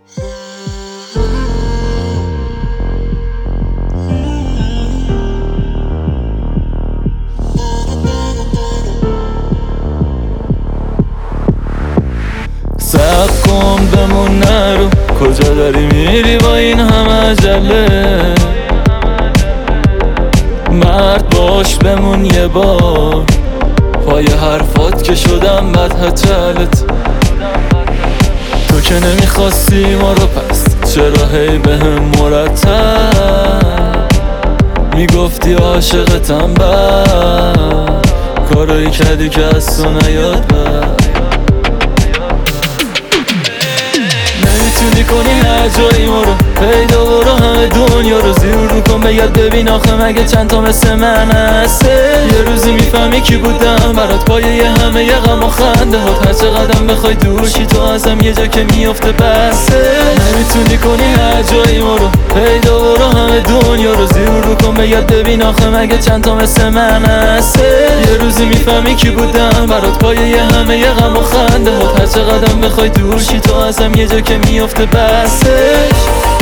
صبر کن بمون نرو، کجا داری میری با این همه عجله؟ مرد باش بمون یه بار، پای حرفات که شدم بد هچلت. تو که نمیخواستی ما رو، پس چرا هی بهم مرتب میگفتی عاشقتم؟ بد کارایی کردی که از تو نیاد بد. نمیتونی کنی هر جایی ما رو پیدا، برو همه دنیا رو زیر رو کن، بگرد ببین آخه مگه چند تا مثل من هسته؟ یه روزی میفهمی کی بودم برات، پایه همه ی غم و خنده هات. هر چقدر بخوای دورشی تو ازم، یه جا که میافته بسه. نمیتونی کنی هر جایی ما رو پیدا، برو همه دنیا رو زیر رو کن، بگرد ببین آخه مگه چند تا مثل من هسته؟ یه روزی میفهمی کی بودم برات، پایه همه ی غم و خنده هات. هر چقدر بخوای دورشی تو ازم، یه جا که میافته بسش.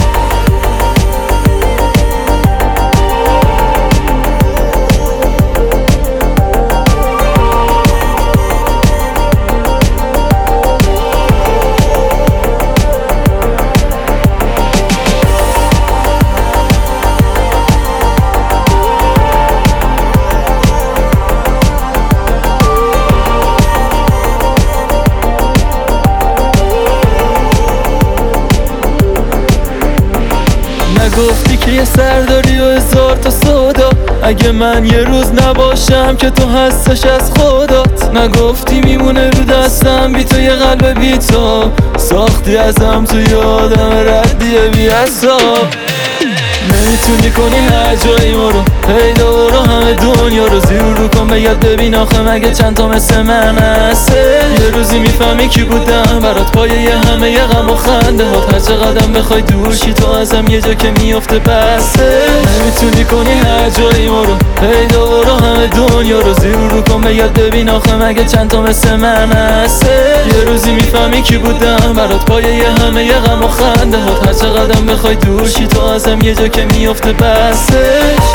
نگفتی که یه سرداری و هزار تا سودا، اگه من یه روز نباشم که تو هستش از خودات. نگفتی میمونه رو دستم بی تو یه قلب بی تو، ساختی ازم تو یادم ردیه بی حساب. نمیتونی کنی هر جایی ما رو پیدا، برو همه دنیا رو زیر رو کن، بگرد ببین آخه مگه چند تا مثل من هسته؟ یه روزی میفهمی کی بودم برات، پایه همه ی غم و خنده هات. هر چقدر بخوای دورشی تو ازم، یه جا که میافته بسه. نمیتونی کنی هر جایی ما رو پیدا، برو همه دنیا رو زیر رو کن، بگرد ببین آخه مگه چند تا مثل من هسته؟ یه روزی میفهمی کی بودم برات، پایه همه ی غم و خنده هات. هر چقدر بخوای دورشی تو ازم، یه جا که میافته بسش.